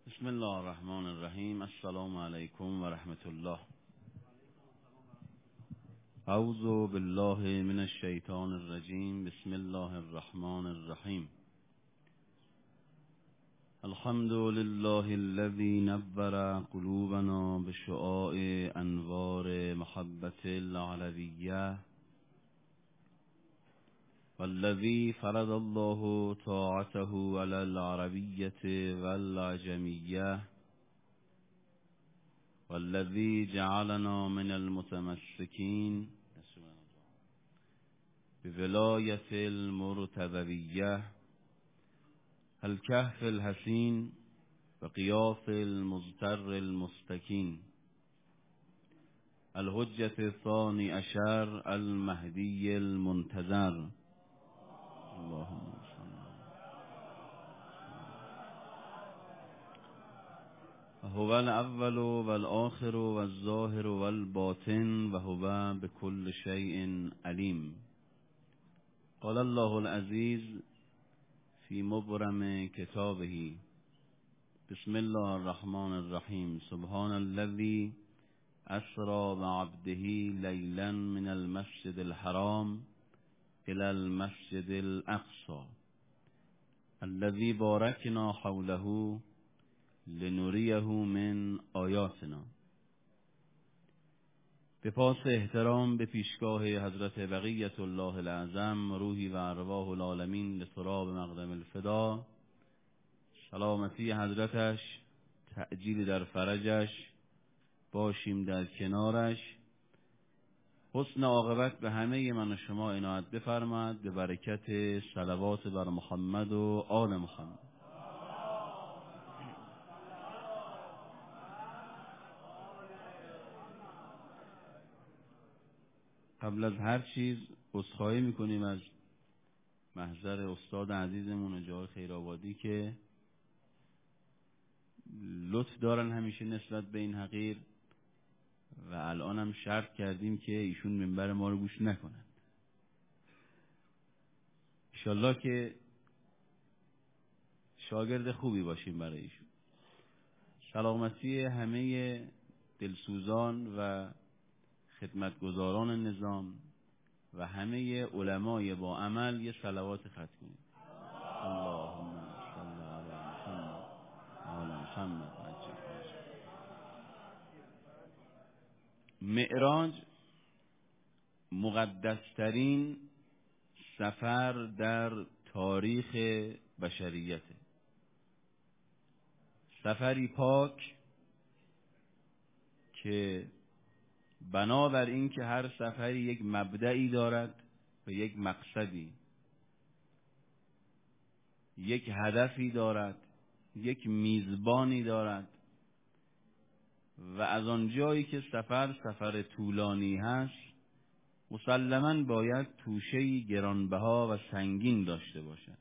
بسم الله الرحمن الرحیم. السلام علیکم و رحمت الله. اعوذ بالله من الشیطان الرجیم. بسم الله الرحمن الرحیم. الحمد لله الذي نور قلوبنا بشعاع انوار محبت العلویه والذي فرض الله طاعته على العربية والعجمية والذي جعلنا من المتمسكين بولاية المرتضوية الكهف الحسين وقياس المزتر المستكين الحجة الثاني عشر المهدي المنتظر. اللهم صل. هو الأول والآخر والظاهر والباطن وهو بكل شيء عليم. قال الله العزيز في مبرم كتابه: بسم الله الرحمن الرحيم. سبحان الذي أسرى بعبده ليلا من المسجد الحرام إلى المسجد الأقصى الذي باركنا حوله لنريه من آیاتنا. به پاس احترام به پیشگاه حضرت بقیت الله العظم، روحی و ارواح العالمین لتراب مقدم الفدا، سلامتی حضرتش، تعجیل در فرجش، باشیم در کنارش، حسن عاقبت به همه من و شما عنایت بفرماد به برکت صلوات بر محمد و آل محمد. قبل از هر چیز عذرخواهی میکنیم از محضر استاد عزیزمون جای خیرآبادی که لطف دارن همیشه نسبت به این حقیر و الان هم شرط کردیم که ایشون منبر ما رو گوش نکنند. انشالله که شاگرد خوبی باشیم برای ایشون. سلامتی همه دلسوزان و خدمتگزاران نظام و همه علمای با عمل یه صلوات ختم کنیم. اللهم صل علی محمد و آل محمد. معراج مقدسترین سفر در تاریخ بشریت، سفری پاک که بنابر این که هر سفری یک مبدئی دارد و یک مقصدی، یک هدفی دارد، یک میزبانی دارد و از آن جایی که سفر طولانی هست مسلماً باید توشه‌ای گرانبها و سنگین داشته باشد.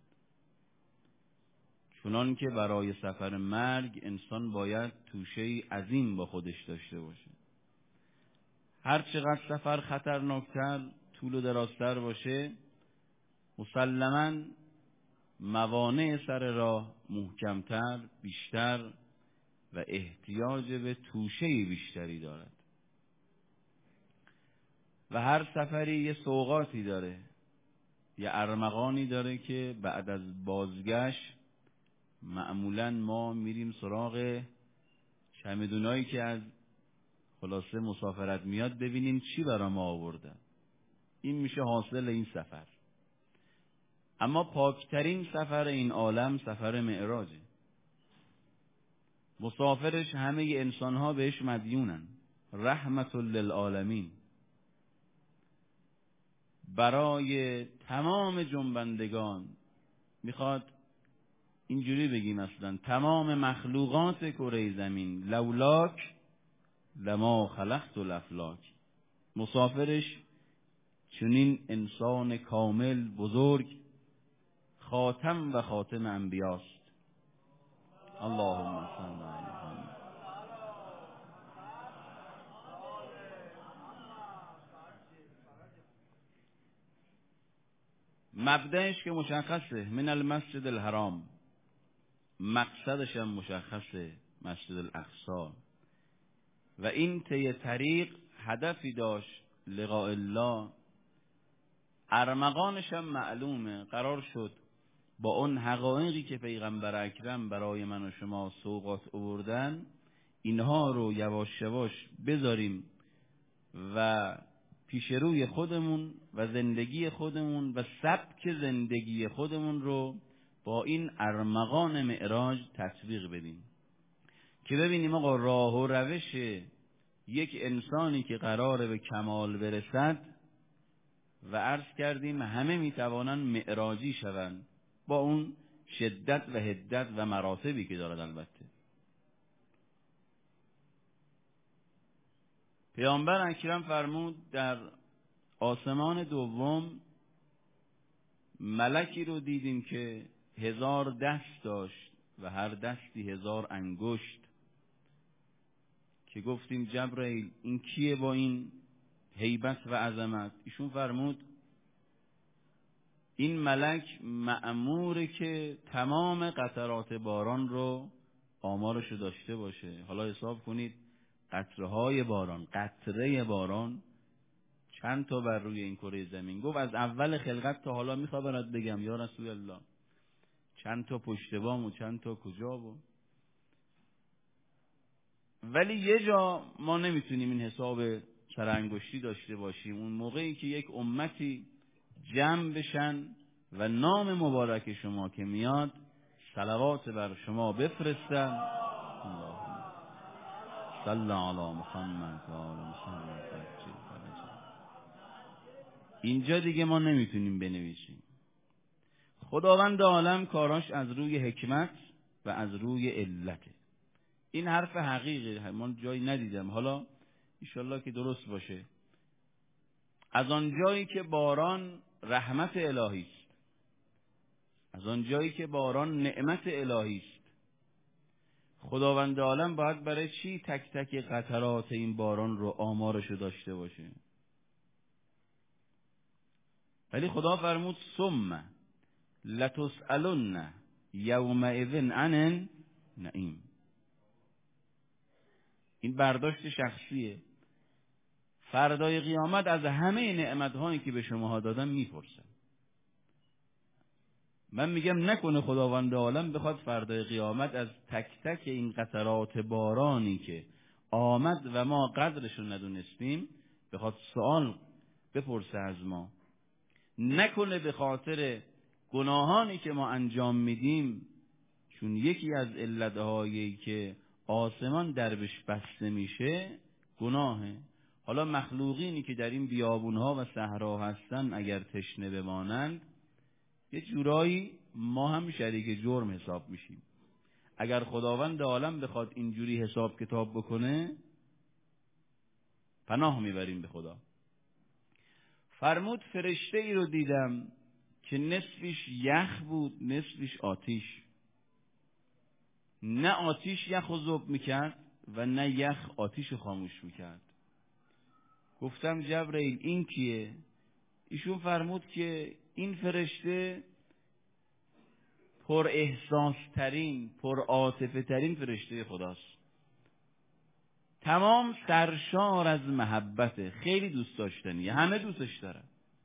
چنان که برای سفر مرگ انسان باید توشه‌ای عظیم با خودش داشته باشه. هر چقدر سفر خطرناکتر، طول و درازتر باشه، مسلماً موانع سر راه محکمتر، بیشتر و احتیاج به توشه‌ای بیشتری دارد. و هر سفری یه سوغاتی داره، یه ارمغانی داره که بعد از بازگشت معمولاً ما میریم سراغ چمدونایی که از خلاصه مسافرت میاد ببینیم چی برای ما آورده. این میشه حاصل این سفر. اما پاکترین سفر این عالم سفر معراجه. مسافرش همه انسانها بهش مدیونن، رحمت للعالمین. برای تمام جنبندگان میخواد اینجوری بگیم، اصلا تمام مخلوقات کره زمین لولاک لما خلقت الافلاک. مسافرش چنین انسان کامل بزرگ، خاتم و خاتم انبیاست. اللهم صل علی محمد. مبدأش که مشخصه، من المسجد الحرام، مقصدش هم مشخصه، مسجد الاقصی، و این طی طریق هدفی داشت، لقاء الله. ارمغانش هم معلومه، قرار شد با اون حقایقی که پیغمبر اکرم برای من و شما سوغات آوردن، اینها رو یواش یواش بذاریم و پیش روی خودمون و زندگی خودمون و سبک زندگی خودمون رو با این ارمغان معراج تطبیق بدیم، که ببینیم آقا راه و روش یک انسانی که قراره به کمال برسد و عرض کردیم همه میتوانند معراجی شوند با اون شدت و حدت و مراتبی که دارد. البته پیامبر اکرم فرمود در آسمان دوم ملکی رو دیدیم که 1000 دست داشت و هر دستی 1000 انگشت، که گفتیم جبرئیل این کیه با این هیبت و عظمت؟ ایشون فرمود این ملک مأموره که تمام قطرات باران رو آمارشو داشته باشه. حالا حساب کنید قطره‌های باران، قطره باران چند تا بر روی این کره زمین. گفت از اول خلقت تا حالا میخوام برات بگم یا رسول الله، چند تا پشت بام و چند تا کجا بود. ولی یه جا ما نمیتونیم این حساب سرانگشتی داشته باشیم، اون موقعی که یک امتی جمع بشن و نام مبارک شما که میاد صلوات بر شما بفرستن. اللهم صل علی محمد و آل محمد. اینجا دیگه ما نمیتونیم بنویسیم. خداوند عالم کاراش از روی حکمت و از روی علته. این حرف حقیقی، من جایی ندیدم، حالا انشالله که درست باشه. از آن جایی که باران رحمت الهی است، از آن جایی که باران نعمت الهی است، خداوند عالم باید برای چی تک تک قطرات این باران رو آمارشو داشته باشه؟ ولی خدا فرمود ثم لتسألن یومئذ عن النعیم. این برداشت شخصیه. فردای قیامت از همه نعمت‌هایی که به شماها دادم میپرسن. من میگم نکنه خداوند عالم بخواد فردای قیامت از تک تک این قطرات بارانی که آمد و ما قدرشو ندونستیم بخواد سوال بپرسه از ما. نکنه به خاطر گناهانی که ما انجام میدیم، چون یکی از علتهایی که آسمان دربش بسته میشه گناهه. حالا مخلوقینی که در این بیابونها و صحرا هستن اگر تشنه بمانند، یه جورایی ما هم شریک جرم حساب میشیم. اگر خداوند عالم بخواد اینجوری حساب کتاب بکنه پناه میبریم به خدا. فرمود فرشته ای رو دیدم که نصفش یخ بود نصفش آتیش. نه آتیش یخ رو ذوب میکرد و نه یخ آتیش رو خاموش میکرد. گفتم جبرئیل این کیه؟ ایشون فرمود که این فرشته پر احساس ترین، پر عاطفه ترین فرشته خداست. تمام سرشار از محبته، خیلی دوست داشتنیه، همه دوستش دارن.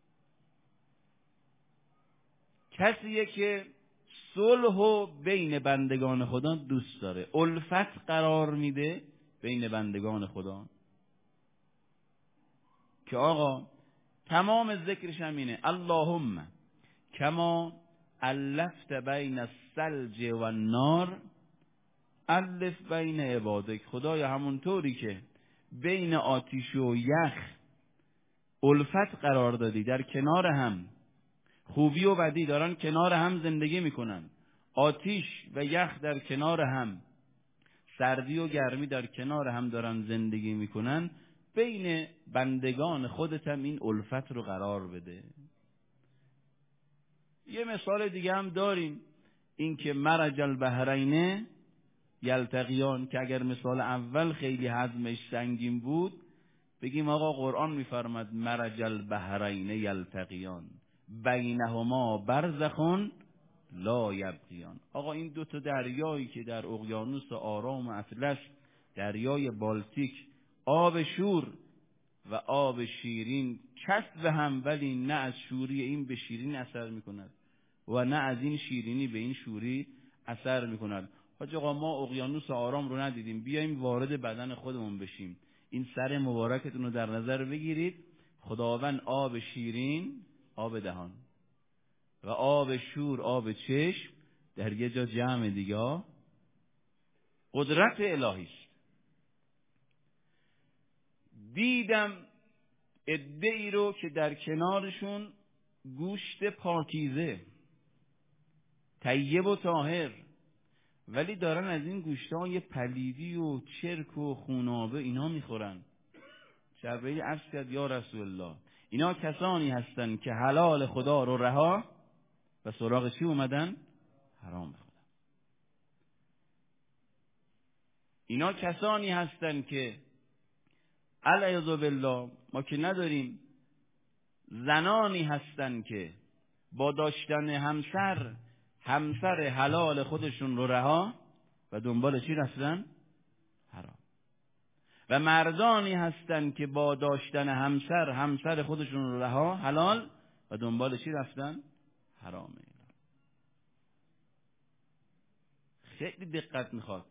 کسیه که صلح و بین بندگان خدا دوست داره، الفت قرار میده بین بندگان خدا. که آقا تمام ذکرش هم اینه اللهم کما الفت بین الثلج و النار الف بین عبادک. خدایا همونطوری که بین آتیش و یخ الفت قرار دادی، در کنار هم خوبی و بدی دارن کنار هم زندگی میکنن، آتیش و یخ در کنار هم، سردی و گرمی در کنار هم دارن زندگی میکنن، بین بندگان خودت هم این الفت رو قرار بده. یه مثال دیگه هم داریم، این که مرج البحرین یلتقیان، که اگر مثال اول خیلی هضمش سنگین بود بگیم آقا قرآن میفرماد مرج البحرین یلتقیان بینهما برزخ لا یبغیان. آقا این دو تا دریایی که در اقیانوس آرام و اطلس، دریای بالتیک، آب شور و آب شیرین کسب هم، ولی نه از شوری این به شیرین اثر میکند و نه از این شیرینی به این شوری اثر میکند. حاج آقا ما اقیانوس آرام رو ندیدیم، بیایم وارد بدن خودمون بشیم. این سر مبارکتون رو در نظر بگیرید. خداوند آب شیرین آب دهان و آب شور آب چشم در یه جا جمع دیگه قدرت الهی است. دیدم عده‌ای رو که در کنارشون گوشت پاکیزه طیب و طاهر، ولی دارن از این گوشت‌های پلیدی و چرک و خونابه اینا میخورن. جبرئیل عرض کرد یا رسول الله اینا کسانی هستن که حلال خدا رو رها و سراغ چی اومدن؟ حرام خدا. اینا کسانی هستن که علیاذ بالله ما که نداریم، زنانی هستن که با داشتن همسر حلال خودشون رو رها و دنبال چی رفتن؟ حرام. و مردانی هستن که با داشتن همسر خودشون رو رها حلال و دنبال چی رفتن؟ حرامه. خیلی دقت میخواد.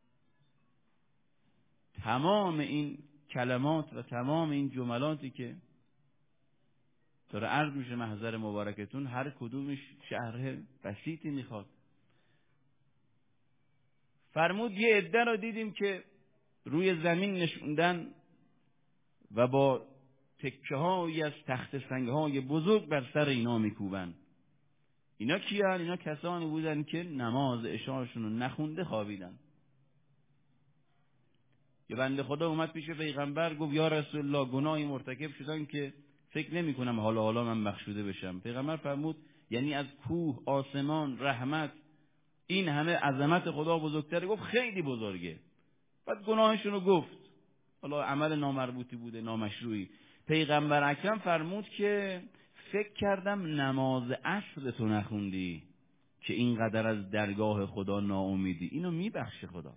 تمام این کلمات و تمام این جملاتی که داره عرض میشه محضر مبارکتون، هر کدومش شرح بسیطی میخواد. فرمود یه عده رو دیدیم که روی زمین نشوندن و با تکه هایی از تخت سنگ های بزرگ بر سر اینا میکوبن. اینا کیان؟ اینا کسانی بودن که نماز عشاشون رو نخونده خوابیدن. یه بنده خدا اومد پیش پیغمبر گفت یا رسول الله گناهی مرتکب شدن که فکر نمی کنم حالا من بخشوده بشم. پیغمبر فرمود یعنی از کوه، آسمان، رحمت، این همه عظمت خدا بزرگتره؟ گفت خیلی بزرگه. بعد گناهشون رو گفت، حالا عمل نامربوطی بوده، نامشروعی. پیغمبر اکرم فرمود که فکر کردم نماز عصر تو نخوندی که اینقدر از درگاه خدا ناامیدی. اینو میبخشه خدا.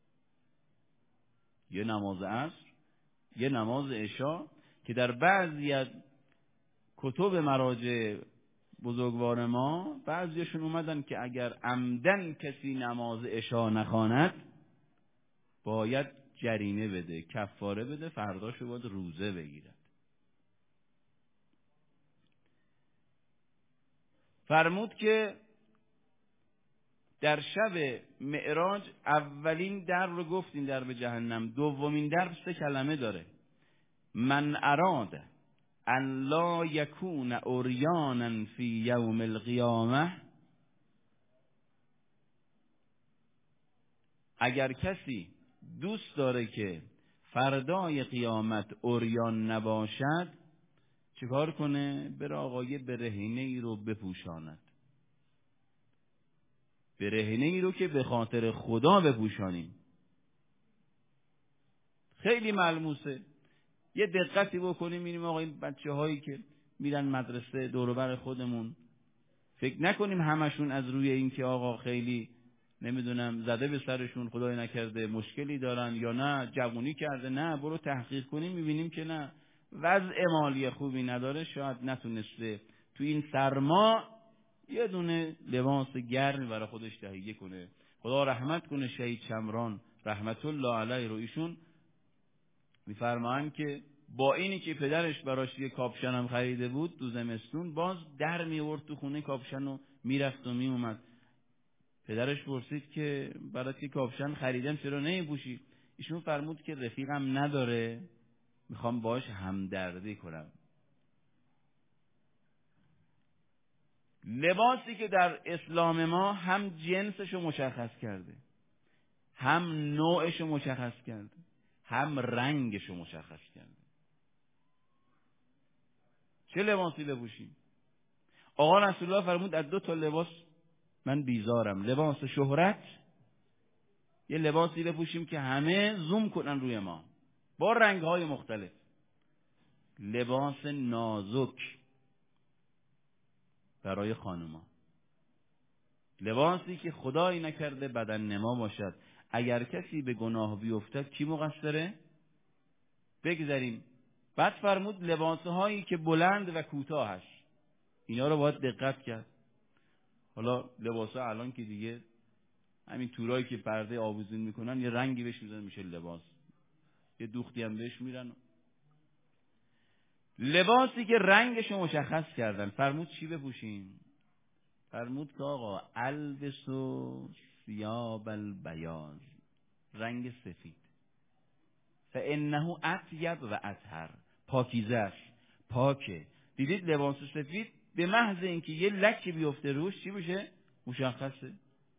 یه نماز عصر، یه نماز عشا که در بعضی از کتب مراجع بزرگوار ما بعضیشون اومدن که اگر عمدن کسی نماز عشا نخواند باید جریمه بده، کفاره بده، فرداشو باید روزه بگیرد. فرمود که در شب معراج اولین در رو گفتیم، در به جهنم. دومین در 3 کلمه داره: من اراد ان لا یکون عریانا فی یوم القیامه. اگر کسی دوست داره که فردای قیامت عریان نباشد، چیکار کنه؟ بره آقا یه برهنه ای رو بپوشاند. برهنه ای رو که به خاطر خدا بپوشانیم. خیلی ملموسه. یه دقتی بکنیم میریم آقا این بچه‌هایی که میرن مدرسه دور و بر خودمون، فکر نکنیم همشون از روی این که آقا خیلی نمیدونم زده به سرشون خدای نکرده مشکلی دارن یا نه جوونی کرده. نه، برو تحقیق کنیم میبینیم که نه، وضع مالی خوبی نداره، شاید نتونسته تو این سرما یه دونه لباس گرم برای خودش تهیه کنه. خدا رحمت کنه شهید شمران رحمت الله علیه رو. ایشون میفرمایند که با اینی که پدرش براش یه کاپشن هم خریده بود تو زمستون، باز در میورد تو خونه کاپشن رو میرفت و میومد. پدرش پرسید که برای که کاپشن خریدم چرا نمیپوشی؟ ایشون فرمود که رفیقم نداره، میخوام باش همدردی کنم. لباسی که در اسلام ما هم جنسشو مشخص کرده، هم نوعشو مشخص کرده، هم رنگشو مشخص کرده. چه لباسی بپوشیم؟ آقا رسول الله فرمود از 2 تا لباس من بیزارم. لباس شهرت، یه لباسی بپوشیم که همه زوم کنن روی ما با رنگ‌های مختلف. لباس نازک برای خانوما. لباسی که خدایی نکرده بدن نما باشد. اگر کسی به گناه بیفتد کی مقصره؟ بگذاریم. بعد فرمود لباسهایی که بلند و کوتاهش، اینا رو باید دقت کرد. حالا لباسا الان که دیگه همین تورایی که پرده آویزون میکنن یه رنگی بهش میزنن میشه لباس، یه دوختی هم بهش میرن. لباسی که رنگش مشخص کردن، فرمود چی بپوشیم؟ فرمود که آقا البسوا ثیاب البیاض، رنگ سفید، فانه اطیب و اطهر، پاکیزه است، پاکه. دیدید لباس سفید به محض اینکه یه لکی بیفته روش چی میشه؟ مشخصه.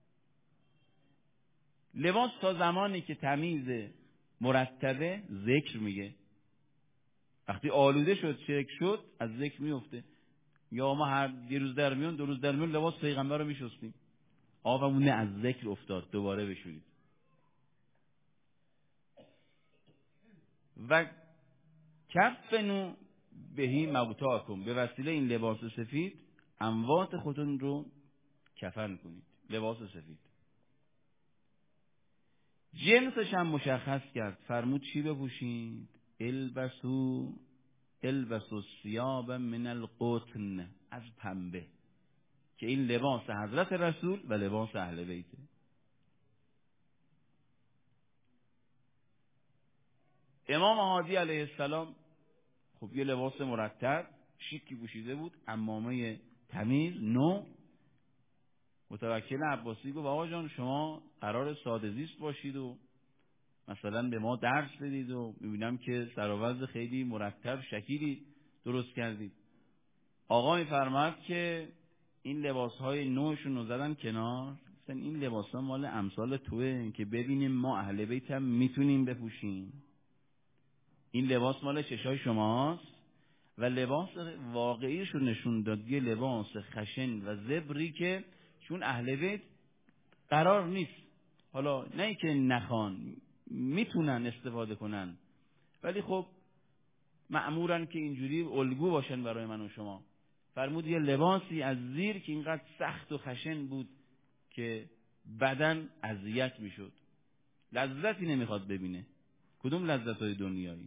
لباس تا زمانی که تمیز مرتبه ذکر میگه، وقتی آلوده شد شرک شد از ذکر میفته. یا ما هر یه روز در میون دو روز در میون لباس پیغمبر رو میشستیم، آبمون از ذکر افتاد دوباره بشورید. و کفنو بهی موتاکم، به وسیله این لباس سفید اموات خودتون رو کفن کنید. لباس سفید جنسش هم مشخص کرد، فرمود چی بپوشید؟ البسو الثیاب من القطن، از پنبه، که این لباس حضرت رسول و لباس اهل بیته. امام هادی علیه السلام خب یه لباس مرتب شیکی پوشیده بود، عمامه تمیز نو. متوکل عباسی گفت آقا جان شما قرار ساده زیست باشید و مثلا به ما درس بدید و میبینم که سر و وضع خیلی مرتب شکیلی درست کردید. آقا میفرماد که این لباسهای نوشون رو زدن کنار، گفتن این لباسها مال امثال توئه که ببینیم ما اهل بیت هم میتونیم بپوشیم. این لباس مال چشای شماست. و لباس واقعیش رو نشون داد، یه لباس خشن و زبری که چون اهل بیت قرار نیست، حالا نه که نخوان، میتونن استفاده کنن، ولی خب مأمورن که اینجوری الگو باشن برای من و شما. فرمود یه لباسی از زیر که اینقدر سخت و خشن بود که بدن اذیت میشد، لذتی نمیخواد ببینه. کدوم لذت‌های دنیایی؟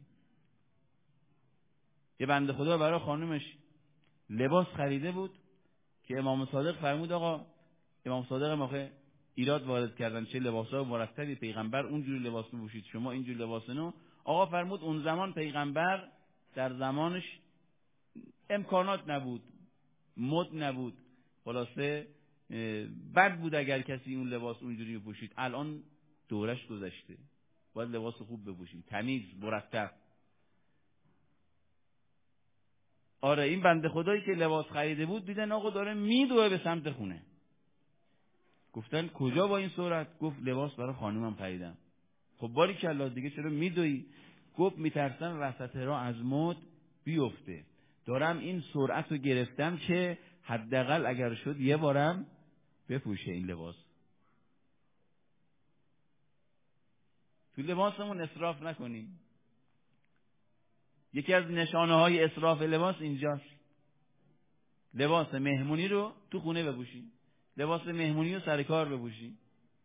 یه بنده خدا برای خانومش لباس خریده بود که امام صادق فرمود آقا، امام صادق موقع ایراد وارد کردن چه لباسای مرتبی، پیغمبر اونجوری لباس میپوشید شما اینجوری لباس نو. آقا فرمود اون زمان پیغمبر در زمانش امکانات نبود، مد نبود، خلاصه بد بود اگر کسی اون لباس اونجوری میپوشید. الان دورش گذشته، باید لباس خوب بپوشیم، تمیز مرتب. آره این بنده خدایی که لباس خریده بود دیدن آقا داره میدوه به سمت خونه، گفتن کجا با این سرعت؟ گفت لباس برای خانومم خریدم. خب باریکلا دیگه چرا میدوی؟ گفت میترسم وسط راه از مد بیفته، دارم این سرعت رو گرفتم که حداقل اگر شد یه بارم بپوشه این لباس. تو لباسمون اسراف نکنیم. یکی از نشانه های اسراف لباس اینجاست. لباس مهمونی رو تو خونه بپوشی، لباس مهمونی رو سر کار بپوشی.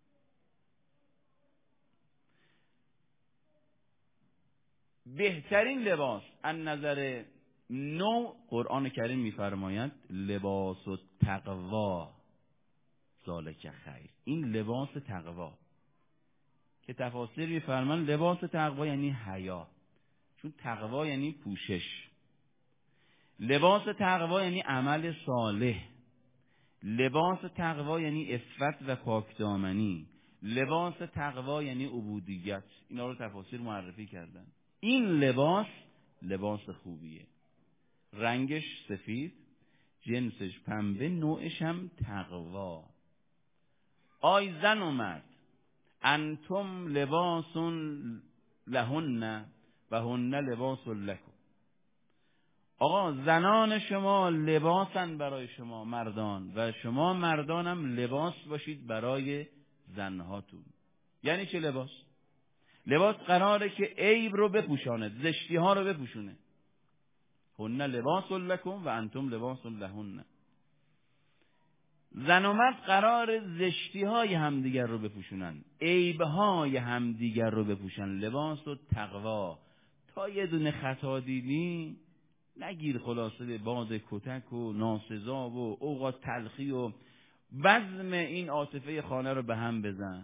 بهترین لباس از نظر نوع قرآن کریم میفرماید لباس التقوا ذالک خیر، این لباس تقوا که تفاسیر میفرمان لباس تقوا یعنی حیا، چون تقوا یعنی پوشش. لباس تقوا یعنی عمل صالح. لباس تقوا یعنی عفت و پاکدامنی. لباس تقوا یعنی عبودیت. اینا رو تفاسیر معرفی کردن. این لباس خوبیه، رنگش سفید، جنسش پنبه، نوعش هم تقوا. آی زن و مرد، انتم لباس لهن و هن لباس لکم. آقا زنان شما لباسن برای شما مردان و شما مردانم لباس باشید برای زنهاتون. یعنی چه لباس؟ لباس قراره که عیب رو بپوشاند، زشتی ها رو بپوشونه. هن لباس لکم و انتم لباس لهن. زن و مرد قرار زشتی های همدیگر رو بپوشونن، عیب های همدیگر رو بپوشن. لباس و تقوا. تا یه دونه خطا دیدی نگیر خلاصه به باد کتک و ناسزا و اوقات تلخی و بزم این عاطفه خانه رو به هم بزن.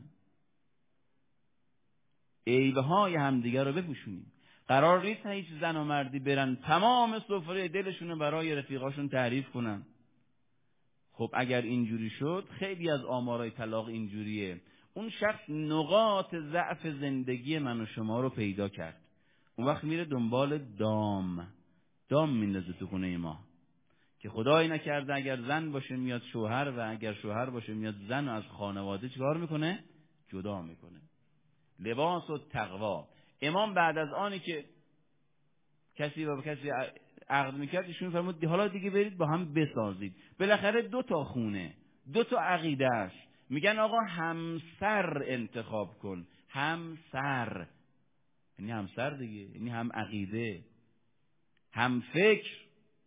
عیب های همدیگر رو بپوشونیم. قرار نیست هیچ زن و مردی برن تمام سفره دلشون رو برای رفیقاشون تعریف کنن. خب اگر اینجوری شد، خیلی از آمارای طلاق اینجوریه. اون شخص نقاط ضعف زندگی من و شما رو پیدا کرد، اون وقت میره دنبال دام میندازه تو خونه ما که خدایی نکرده اگر زن باشه میاد شوهر و اگر شوهر باشه میاد زن و از خانواده چیکار میکنه؟ جدا میکنه. لباس و تقوا. امام بعد از آنی که کسی با کسی عقد میکرد ایشون فرمود حالا دیگه برید با هم بسازید. بالاخره 2 تا خونه، 2 تا عقیده است. میگن آقا همسر انتخاب کن. همسر یعنی همسر دیگه، یعنی هم عقیده هم فکر.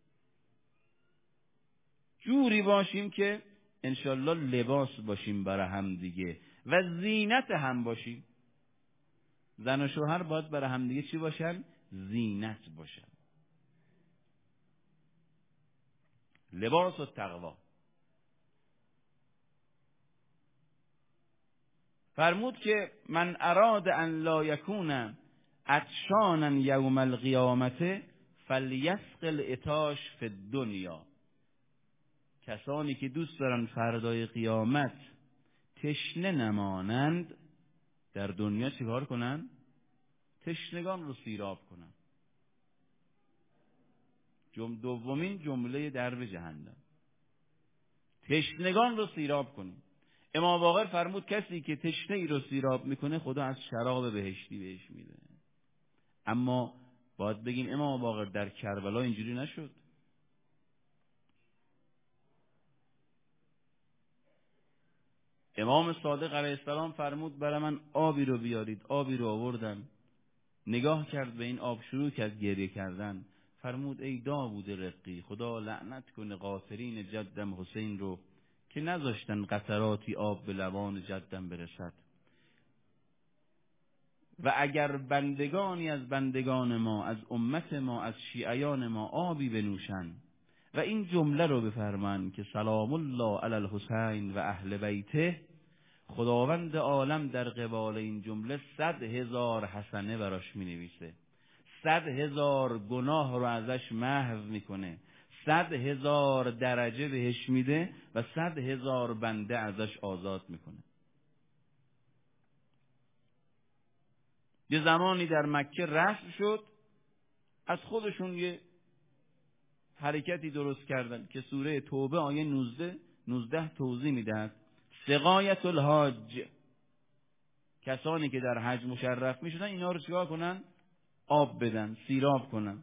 جوری باشیم که انشالله لباس باشیم برای هم دیگه و زینت هم باشیم. زن و شوهر باید برای هم دیگه چی باشن؟ زینت باشن. لباس و تقوا. فرمود که من اراد ان لا یکون عطشانا یوم القیامت فلیسق العطاش فی الدنیا. کسانی که دوست دارن فردای قیامت تشنه نمانند، در دنیا چیکار کنن؟ تشنگان رو سیراب کنن. دومین جمله درب جهنم، تشنگان رو سیراب کنیم. امام باقر فرمود کسی که تشنه ای رو سیراب میکنه خدا از شراب بهشتی بهش میده. اما باید بگیم امام باقر در کربلا اینجوری نشد. امام صادق علیه السلام فرمود برای من آبی رو بیارید. آبی رو آوردن، نگاه کرد به این آب، شروع کرد گریه کردن. فرمود ای داوود رقی، خدا لعنت کنه قاصرین جدم حسین رو که نذاشتن قطراتی آب به لبان جدم برسد. و اگر بندگانی از بندگان ما، از امت ما، از شیعیان ما آبی بنوشن و این جمله رو بفرمان که سلام الله علی الحسین و اهل بیته، خداوند عالم در قبال این جمله 100,000 حسنه براش می نویسه، 100,000 گناه رو ازش محو میکنه، 100,000 درجه بهش میده و 100,000 بنده ازش آزاد میکنه. یه زمانی در مکه رسم شد، از خودشون یه حرکتی درست کردن که سوره توبه آیه 19 توضیح میدهد. سقایت الحاج، کسانی که در حج مشرف میشدن اینا رو چیکار کنن؟ آب بدن، سیراب کنن.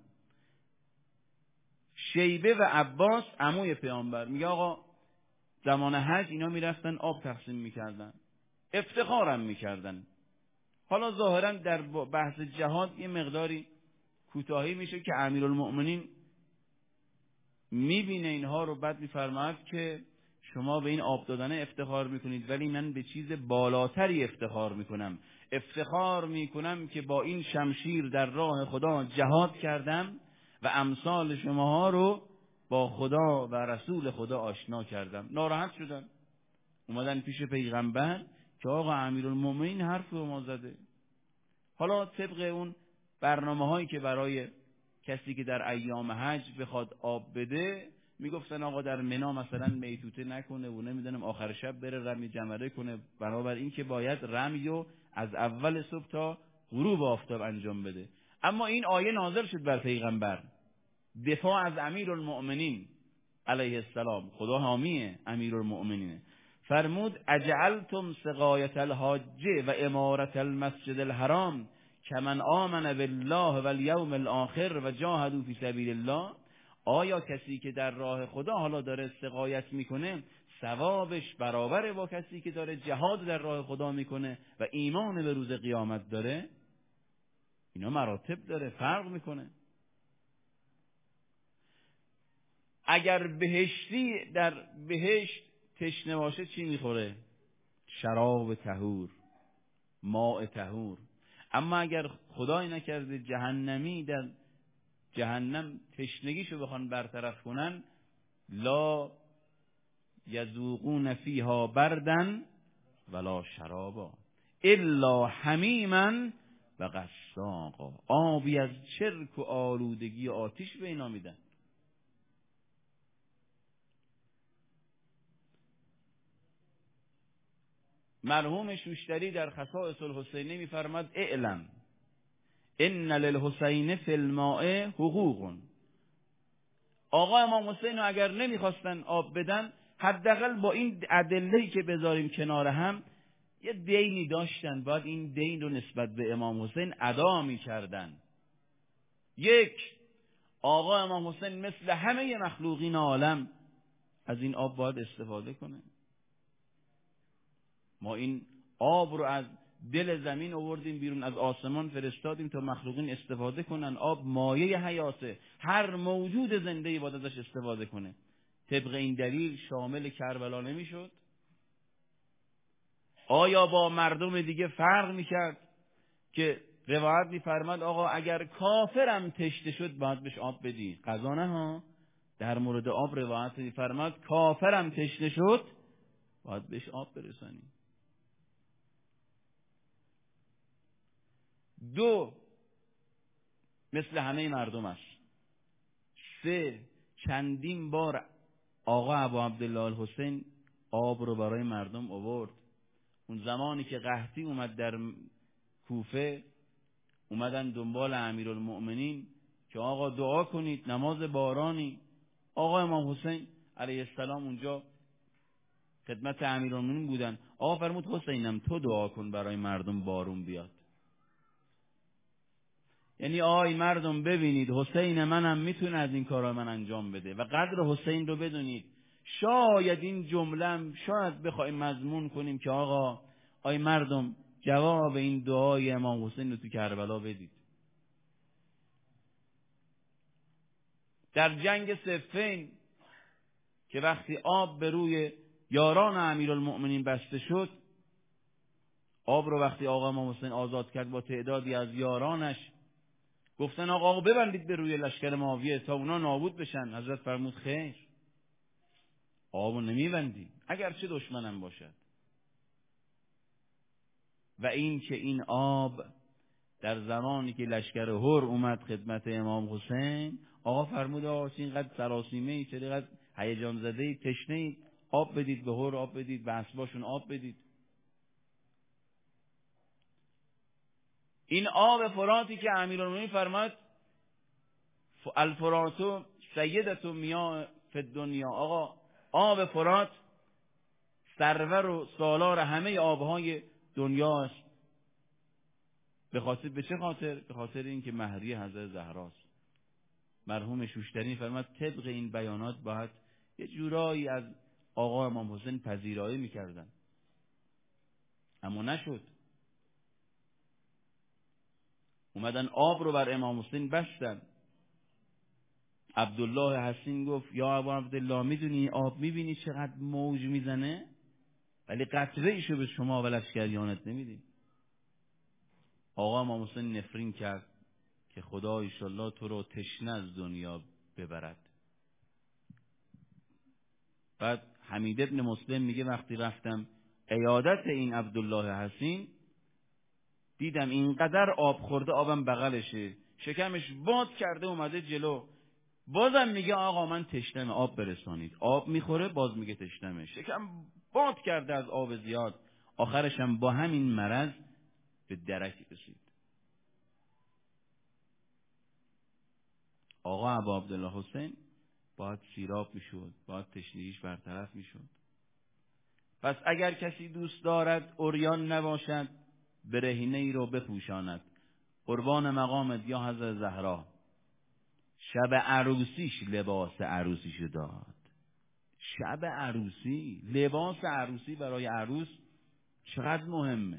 شیبه و عباس عموی پیامبر میگه آقا زمان حج اینا میرفتن آب تقسیم میکردن، افتخارم میکردن. حالا ظاهرا در بحث جهاد یه مقداری کوتاهی میشه که امیرالمؤمنین میبینه اینها رو، بعد میفرماید که شما به این آب دادن افتخار میکنید ولی من به چیز بالاتری افتخار میکنم. افتخار میکنم که با این شمشیر در راه خدا جهاد کردم و امثال شماها رو با خدا و رسول خدا آشنا کردم. ناراحت شدن، اومدن پیش پیغمبر که آقا امیرالمؤمنین حرف رو ما زده. حالا طبق اون برنامه هایی که برای کسی که در ایام حج بخواد آب بده، میگفتن آقا در منا مثلا میتوته نکنه و نمیدونم آخر شب بره رمی جمره کنه، بنابر این که باید رمیو از اول صبح تا غروب آفتاب انجام بده. اما این آیه نازل شد بر پیغمبر، دفاع از امیرالمؤمنین علیه السلام، خدا حامی امیرالمؤمنینه. فرمود اجعلتم سقایت الحاج و امارت المسجد الحرام کمن آمن بالله و الیوم الاخر و جاهدوا فی سبیل الله. آیا کسی که در راه خدا حالا داره سقایت میکنه ثوابش برابره با کسی که داره جهاد در راه خدا میکنه و ایمان به روز قیامت داره؟ اینا مراتب داره، فرق میکنه. اگر بهشتی در بهشت تشنه باشه چی میخوره؟ شراب طهور، ماء طهور. اما اگر خدای نکرده جهنمی در جهنم تشنگیشو بخوان برطرف کنن، لا یذوقون فیها بردن ولا شرابا الا حمیما و غساقا. آبی از چرک و آلودگی آتش به اینا میدن. مرحوم شوشتری در خصائص الحسینی میفرماد اعلم ان للحسین فی الماء حقوق. آقا امام حسین رو اگر نمیخواستن آب بدن، حداقل با این ادله‌ای که بذاریم کنار هم، یه دینی داشتن، باید این دین رو نسبت به امام حسین ادا میکردن. یک، آقا امام حسین مثل همه مخلوقین عالم از این آب باید استفاده کنه. ما این آب رو از دل زمین آوردیم بیرون، از آسمان فرستادیم تا مخلوقین استفاده کنن. آب مایه حیاته، هر موجود زنده‌ای باید ازش استفاده کنه. طبق این دلیل شامل کربلا نمیشد؟ آیا با مردم دیگه فرق میکرد که روایت میفرماد آقا اگر کافرم تشنه شد باید بهش آب بدی؟ قضا نه ها، در مورد آب روایت میفرماد کافرم تشنه شد باید بهش آب برسانی. دو، مثل همه مردم است. سه، چندین بار آقا ابا عبدالله الحسین آب رو برای مردم آورد. اون زمانی که قحطی اومد در کوفه، اومدن دنبال امیرالمؤمنین که آقا دعا کنید نماز بارانی. آقا امام حسین علیه السلام اونجا خدمت امیرالمؤمنین بودن. آقا فرمود حسینم تو دعا کن برای مردم بارون بیاد. یعنی آی مردم ببینید حسین منم میتونه از این کارا من انجام بده و قدر حسین رو بدونید. شاید این جمله شاید بخوایم مضمون کنیم که آقا آی مردم جواب این دعای امام حسین رو تو کربلا بدید. در جنگ صفین که وقتی آب به روی یاران امیرالمؤمنین بسته شد، آب رو وقتی آقا امام حسین آزاد کرد با تعدادی از یارانش، گفتن آقا ببندید به روی لشکر معاویه تا اونا نابود بشن. حضرت فرمود خیر، آبو نمیبندی اگر چه دشمنم باشد. و این که این آب در زمانی که لشکر هر اومد خدمت امام حسین، آقا فرمود آقا اینقدر سراسیمه ای، چقدر هیجان زده ای، تشنه ای، آب بدید به هر، آب بدید به اسباشون، آب بدید. این آب فراتی که امیرالمومنین فرمود الفرات سیدة میاه فی الدنیا، آقا آب فرات سرور و سالار همه آبهای دنیاست. به چه خاطر؟ به خاطر اینکه مهریه حضرت زهراست. مرحوم شوشتری فرمود طبق این بیانات باید یه جورایی از آقا امام حسین پذیرایی میکردن، اما نشد. اومدن آب رو بر امام حسین بستن. عبدالله حسین گفت یا ابا عبدالله میدونی آب میبینی چقدر موج میزنه، ولی قطره ایشو به شما و لشکریانت نمیدی. آقا امام حسین نفرین کرد که خدا ایشالله تو رو تشنه از دنیا ببرد. بعد حمید ابن مسلم میگه وقتی رفتم عیادت این عبدالله حسین، دیدم اینقدر آب خورده، آبم بغلشه، شکمش باد کرده اومده جلو. بازم میگه آقا من تشنمه، آب برسانید. آب میخوره باز میگه تشنمه، شکم باد کرده از آب زیاد. آخرشم با همین مرض به درک رسید. آقا ابا عبدالله حسین باید سیراب میشد، باید تشنگیش برطرف میشد. پس اگر کسی دوست دارد عریان نباشد، برهنه ای رو بپوشاند. قربان مقامت یا حضرت زهرا، شب عروسیش لباس عروسیشو داد. شب عروسی، لباس عروسی برای عروس چقدر مهمه.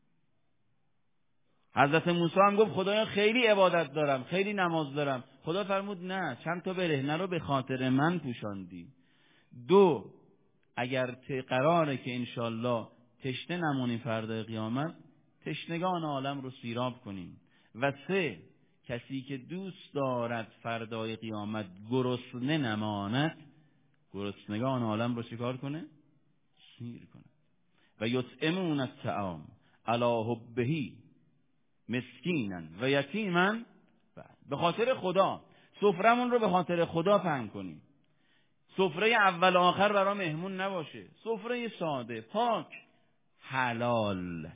حضرت موسی هم گفت خدایا خیلی عبادت دارم، خیلی نماز دارم. خدا فرمود نه، چند تا برهنه رو به خاطر من پوشاندی. دو، اگر قراره که انشالله تشنه نمونیم فردا قیامت، تشنگان عالم رو سیراب کنیم. و 3، کسی که دوست دارد فردای قیامت گرسنه نماند، گرسنگان عالم رو چیکار کنه؟ سیر کنه. و یطعمون الطعام علی حبه مسکینا و یتیما، به خاطر خدا سفرمون رو به خاطر خدا پهن کنیم. سفره اول و آخر برای مهمون نباشه، سفره ساده، پاک، حلال.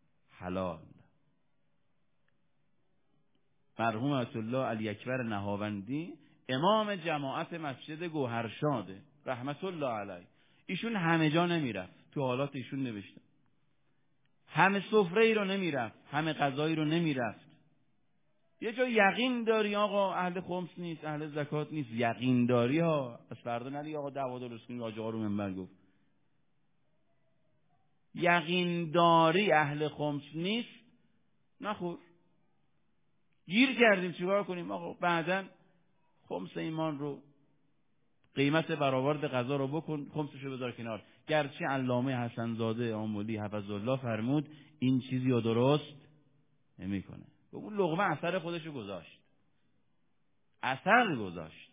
مرحوم آیت الله علی اکبر نهاوندی امام جماعت مسجد گوهرشاده رحمت الله علیه، ایشون همه جا نمیرفت، تو حالات ایشون نوشته همه سفره ای رو نمیرفت، همه غذایی رو نمیرفت. یه جا یقین داری آقا اهل خمس نیست، اهل زکات نیست، یقین داری ها، از فردا نری آقا دعوا درست کنی، آقا رو منبر گفت یقین داری اهل خمس نیست، نخور. گیر کردیم چیکار کنیم آقا؟ بعدن خمس ایمان رو، قیمت برآورد غذا رو بکن، خمسشو بذار کنار. گرچه علامه حسن زاده آملی حفظه الله فرمود این چیزی رو درست نمیکنه. اون لقمه اثر خودشو گذاشت، اثر گذاشت.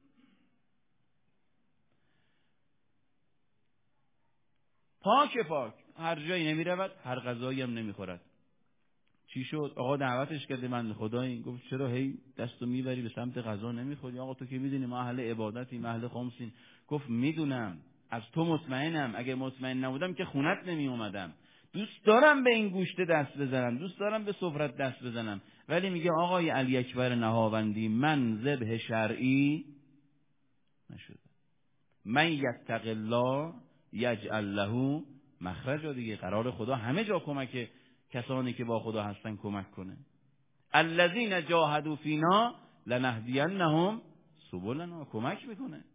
پاک هر جایی نمیرود، هر غذایی هم نمیخورد. چی شد؟ آقا دعوتش کرده من خدایی، گفت چرا هی دستو میبری به سمت غذا نمیخوری؟ آقا تو که میدونی ما اهل عبادتیم، اهل خمسیم. گفت میدونم، از تو مطمئنم، اگه مطمئن نبودم که خونت نمی اومدم. دوست دارم به این گوشت دست بزنم، دوست دارم به سفرت دست بزنم، ولی میگه آقای علی اکبر نهاوندی من ذبح شرعی نشده. من یتق الله یجعل له مخرجا. دیگه قرار خدا همه جا کمک کسانی که با خدا هستن کمک کنه. الذین جاهدوا فینا لنهدینهم سبلنا، کمک میکنه.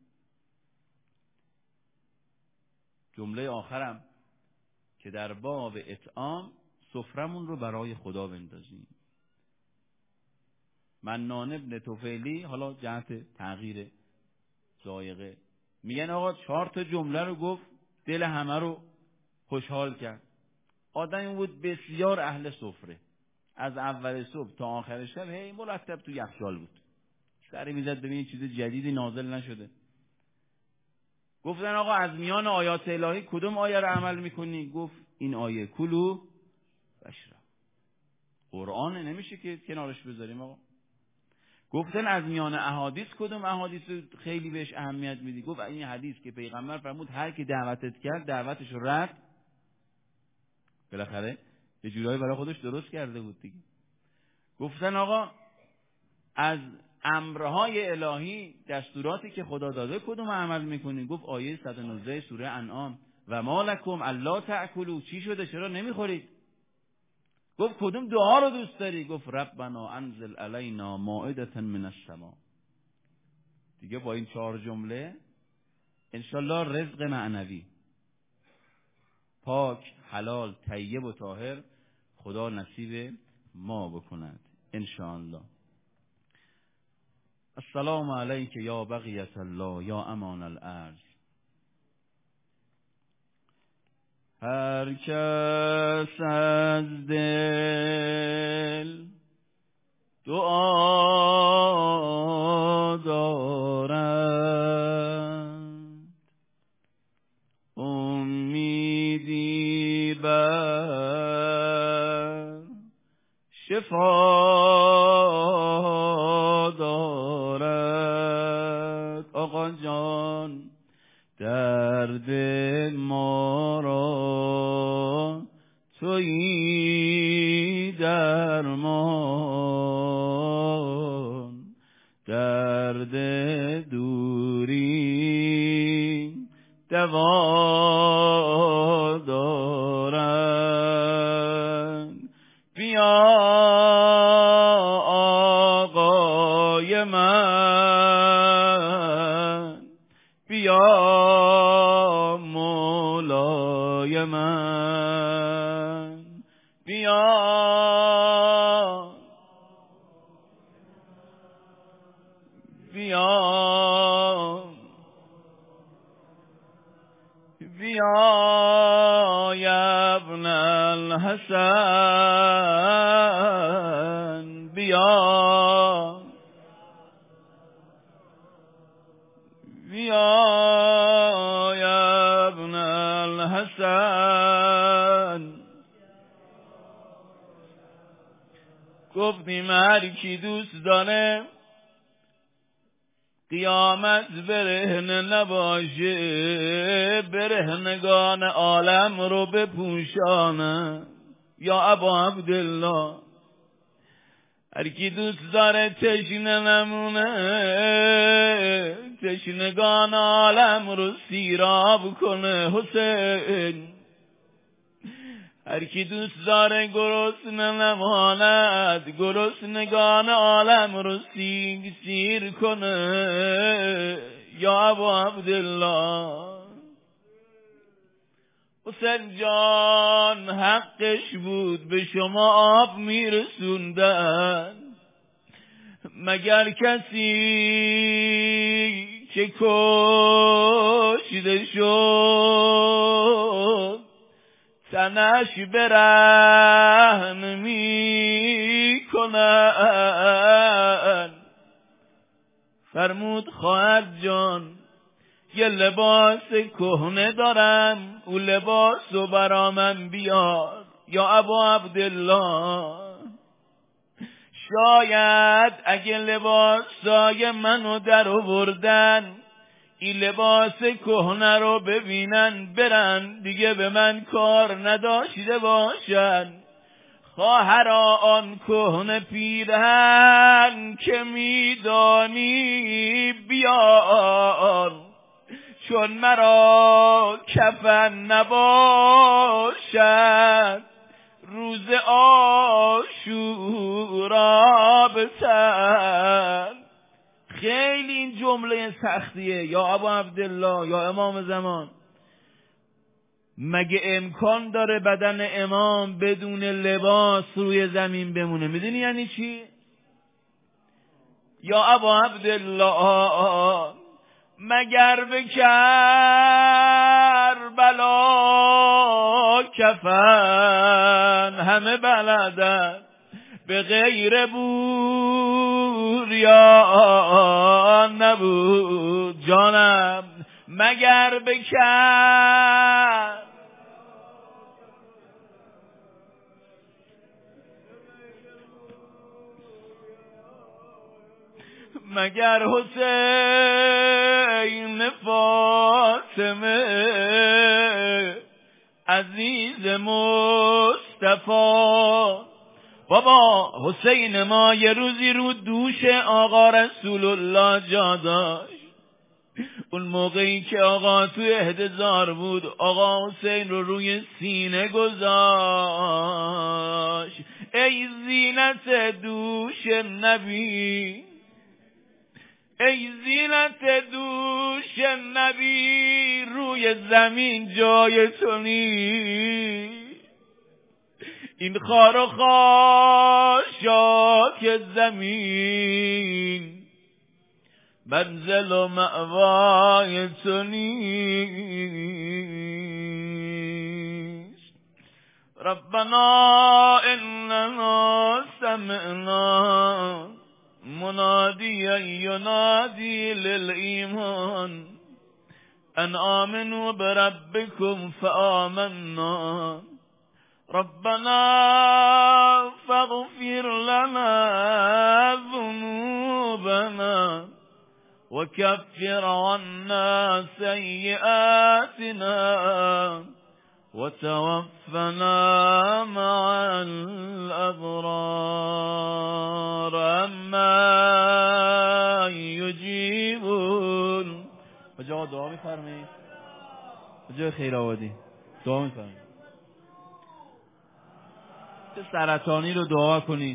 جمله آخرم که در باب اطعام، سفرمون رو برای خدا بندازیم. منان ابن طفیلی، حالا جهت تغییر ذائقه، میگن آقا 4 جمله رو گفت، دل همه رو خوشحال کرد. آدمی بود بسیار اهل سفره، از اول صبح تا آخر شب هی مرتب تو یخچال بود، سری میزد ببین چیز جدیدی نازل نشده. گفتن آقا از میان آیات الهی کدوم آیه رو عمل میکنی؟ گفت این آیه کلو بشرا. قرآن نمیشه که کنارش بذاریم آقا. گفتن از میان احادیث کدوم احادیث خیلی بهش اهمیت میدی؟ گفت این حدیث که پیغمبر فرمود هر کی دعوتت کرد دعوتش رد، بالاخره یه جورایی برای خودش درست کرده بود دیگه. گفتن آقا از امرهای الهی، دستوراتی که خدا داده کدوم عمل میکنین؟ گفت آیه 119 سوره انعام و ما لکم الا تأکلوا، چی شده چرا نمیخورید؟ گفت کدوم دعا رو دوست داری؟ گفت ربنا انزل علینا مائدة من السماء. دیگه با این 4 جمله انشالله رزق معنوی پاک، حلال، طیب و طاهر خدا نصیب ما بکند انشاءالله. السلام علیک یا بقیت الله یا امان الارض. هر کس از دل دعا دارد، امیدی بر شفا دارد. آقا جان درد ما را تویی درمان، درد دوری دوا دارد. بیا آقای من، بیا مولای من، بیا بیا الحسن بیا بیا یا ابن الحسن. گفتیم هر کی دوست داره قیامت برهنه نباشه برهنگان عالم رو بپوشانه. یا ابا عبدالله هر کی دوست داره تشنه نمونه تشنگان عالم رو سیراب کنه. حسین هر کی دوست داره گرسنه نماند گرسنگان عالم رو سیر کنه. یا ابا عبدالله حسین جان حقش بود به شما آب میرسوندن مگر کسی که کشته شد تنش برهن می کنن. فرمود خواهر جان یه لباس کهنه دارم او لباسو برا من بیار. یا ابا عبدالله شاید اگه لباسای منو در آوردن این لباس کهنه رو ببینن برن دیگه به من کار نداشته باشن. خواهرا آن کهنه پیرهن که میدانی بیار چون مرا کفن نباشد روز عاشورا بتن. خیلی این جمله سختیه یا ابا عبدالله یا امام زمان. مگه امکان داره بدن امام بدون لباس روی زمین بمونه؟ میدونی یعنی چی؟ یا ابا عبدالله مگر به کربلا کفن همه بلدن به غیر بور یا نبود جانم مگر به مگر حسین فاطمه عزیز مصطفی. بابا حسین ما یه روزی رو دوش آقا رسول الله جا داشت. اون موقعی که آقا تو احتضار بود آقا حسین رو روی سینه گذاشت. ای زینت دوش نبی ای زینت دوش نبی روی زمین جای تو نیست. این خار و خاشاک زمین منزل و مأوای تو نیست. ربنا اننا سمعنا منادیا ینادی للایمان ان آمنوا بربکم فآمنا ربنا فاغفر لنا ذنوبنا وكفر عنا سيئاتنا وتوفنا مع الأبرار. اما یجیبون بجا دعا می‌فرمایید بجا خیر آبادی دعا می‌فرمایید سرطانی رو دعا کنید.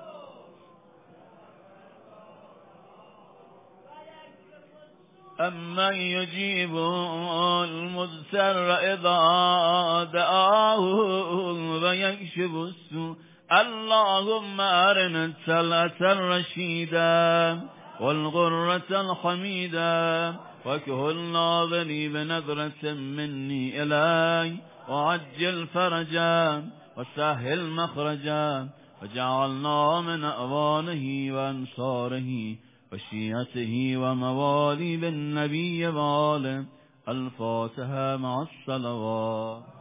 اما یجیب المضطر اذا دعاه و یکشف السوء. اللهم ارنا السلة الرشیدة والغرة الحمیدة وكهلنا ذني بنظرة مني إلي وعجل فرجا وسهل مخرجه وجعلنا من أعوانه وأنصاره وشيعته وموالي بالنبي وآله. الفاتحة مع الصلوات.